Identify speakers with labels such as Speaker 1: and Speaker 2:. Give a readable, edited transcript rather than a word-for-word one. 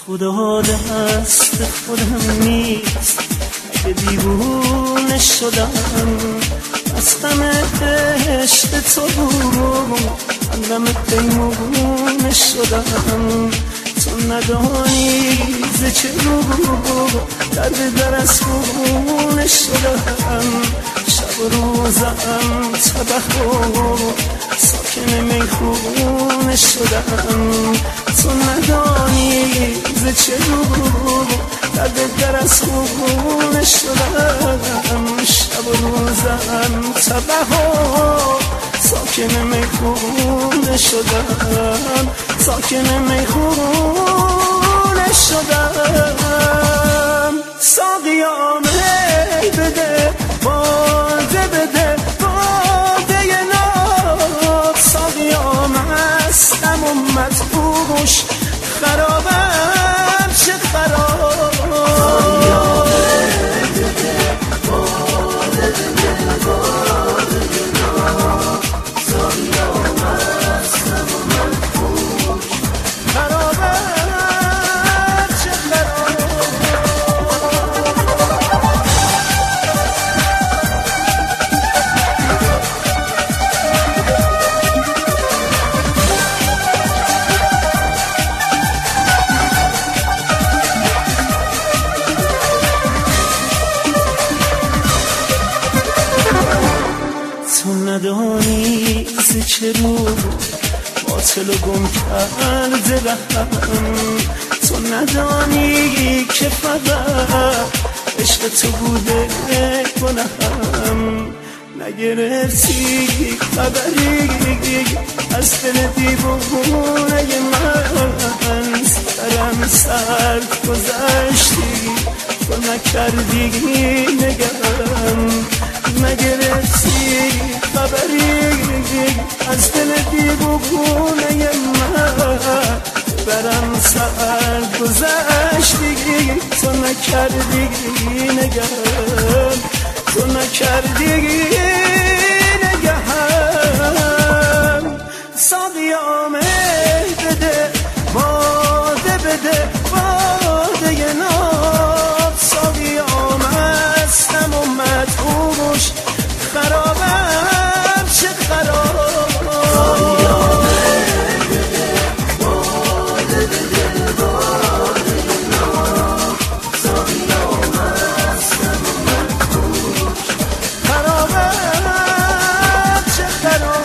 Speaker 1: خدا دست خودم نیست، اگه دیوونه شدم از غم عشق تو قلبم پیمونه شدم. تو ندانی ز چه رو درد در از خونه شدم. شب و روزم تبه و ساکن میخونه شدم. تو ندانی ز چه رو درد در از خونه شدم. شب و روزم تبه و ساکن میخونه شدم. ساکن میخونه شدم. ساقیا می بده باده بده باده ناب. ساقیا مستم و مدهوش خرابم چه خراب. ساقیا می بده باده بده باده ناب. ساقیا مستم و مدهوش خرابم چه خراب. تو ندانی ز چه رو باطل و گم کرده رهم. تو ندانی که فقط عشق تو بوده گناهم. نگرفتی خبری از دل دیوونه من. سرم سرد گذشتی تو نکردی نگم. نگرفتی خبری از دل دیوونه من. برم سرد گذشتی تو نکردی نگم. تو نکردی نگم. ساقیا می بده باده بده باده ناب. ساقیا مستم و مدهوش خرابم چه خراب. ساقیا می بده باده بده باده ناب. ساقیا مستم و مدهوش خرابم چه خراب.